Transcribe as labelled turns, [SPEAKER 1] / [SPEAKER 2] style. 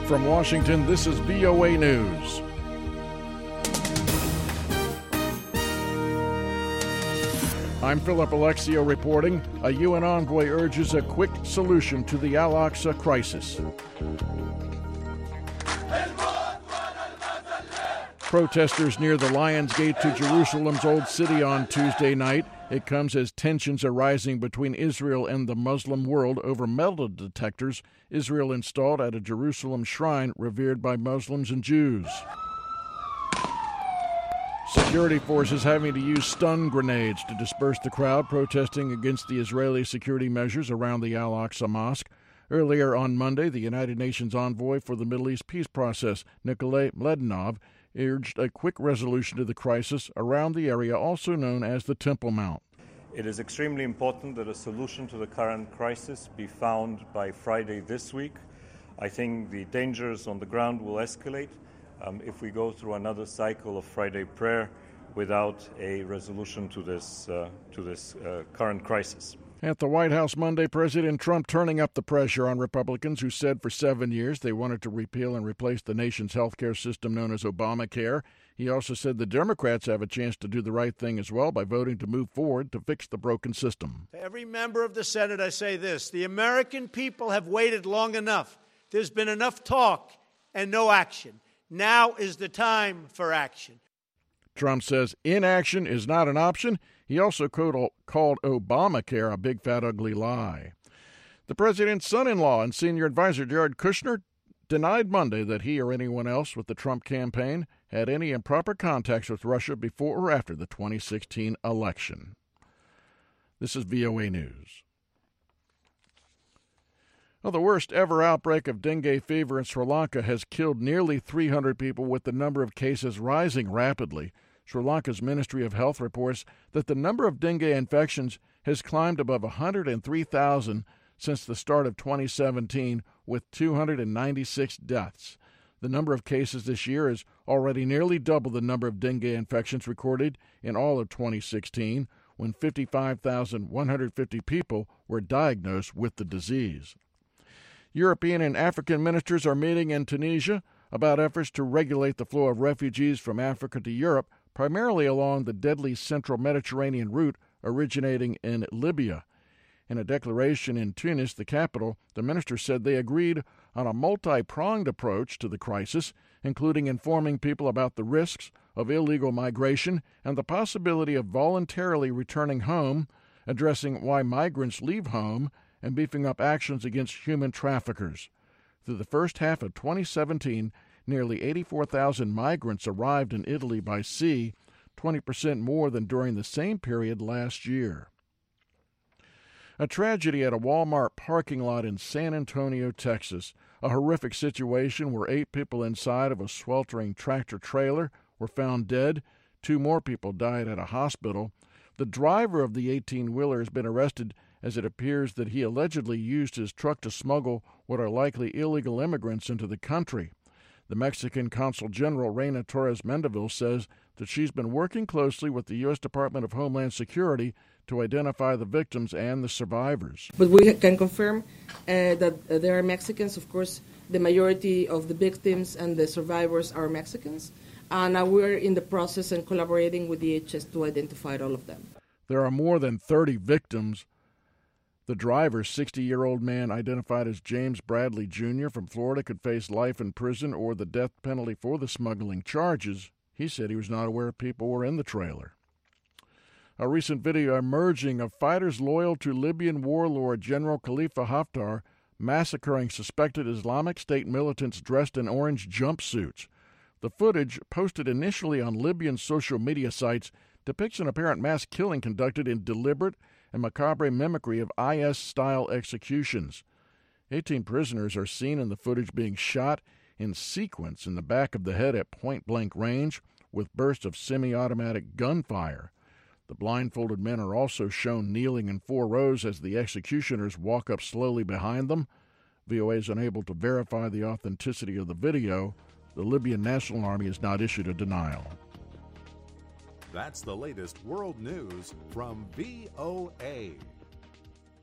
[SPEAKER 1] From Washington, this is VOA News. I'm Philip Alexio reporting. A UN envoy urges a quick solution to the Al-Aqsa crisis. Protesters near the Lion's Gate to Jerusalem's Old City on Tuesday night. It comes as tensions are rising between Israel and the Muslim world over metal detectors Israel installed at a Jerusalem shrine revered by Muslims and Jews. Security forces having to use stun grenades to disperse the crowd protesting against the Israeli security measures around the Al-Aqsa Mosque. Earlier on Monday, the United Nations envoy for the Middle East peace process, Nikolay Mladenov, urged a quick resolution to the crisis around the area also known as the Temple Mount.
[SPEAKER 2] It is extremely important that a solution to the current crisis be found by Friday this week. I think the dangers on the ground will escalate if we go through another cycle of Friday prayer without a resolution to this current crisis.
[SPEAKER 1] At the White House Monday, President Trump turning up the pressure on Republicans who said for 7 years they wanted to repeal and replace the nation's health care system known as Obamacare. He also said the Democrats have a chance to do the right thing as well by voting to move forward to fix the broken system.
[SPEAKER 3] To every member of the Senate, I say this: the American people have waited long enough. There's been enough talk and no action. Now is the time for action.
[SPEAKER 1] Trump says inaction is not an option. He also called Obamacare a big, fat, ugly lie. The president's son-in-law and senior advisor, Jared Kushner, denied Monday that he or anyone else with the Trump campaign had any improper contacts with Russia before or after the 2016 election. This is VOA News. Well, the worst ever outbreak of dengue fever in Sri Lanka has killed nearly 300 people, with the number of cases rising rapidly. Sri Lanka's Ministry of Health reports that the number of dengue infections has climbed above 103,000 since the start of 2017, with 296 deaths. The number of cases this year is already nearly double the number of dengue infections recorded in all of 2016, when 55,150 people were diagnosed with the disease. European and African ministers are meeting in Tunisia about efforts to regulate the flow of refugees from Africa to Europe, primarily along the deadly central Mediterranean route originating in Libya. In a declaration in Tunis, the capital, the ministers said they agreed on a multi-pronged approach to the crisis, including informing people about the risks of illegal migration and the possibility of voluntarily returning home, addressing why migrants leave home, and beefing up actions against human traffickers. Through the first half of 2017, nearly 84,000 migrants arrived in Italy by sea, 20% more than during the same period last year. A tragedy at a Walmart parking lot in San Antonio, Texas. A horrific situation where 8 people inside of a sweltering tractor-trailer were found dead. 2 more people died at a hospital. The driver of the 18-wheeler has been arrested, as it appears that he allegedly used his truck to smuggle what are likely illegal immigrants into the country. The Mexican Consul General, Reina Torres Mendeville, says that she's been working closely with the U.S. Department of Homeland Security to identify the victims and the survivors.
[SPEAKER 4] But we can confirm that there are Mexicans. Of course, the majority of the victims and the survivors are Mexicans. And we're in the process and collaborating with DHS to identify all of them.
[SPEAKER 1] There are more than 30 victims. The driver, 60-year-old man identified as James Bradley Jr. from Florida, could face life in prison or the death penalty for the smuggling charges. He said he was not aware people were in the trailer. A recent video emerging of fighters loyal to Libyan warlord General Khalifa Haftar massacring suspected Islamic State militants dressed in orange jumpsuits. The footage, posted initially on Libyan social media sites, depicts an apparent mass killing conducted in deliberate and macabre mimicry of IS-style executions. 18 prisoners are seen in the footage being shot in sequence in the back of the head at point-blank range with bursts of semi-automatic gunfire. The blindfolded men are also shown kneeling in 4 rows as the executioners walk up slowly behind them. VOA is unable to verify the authenticity of the video. The Libyan National Army has not issued a denial.
[SPEAKER 5] That's the latest world news from VOA.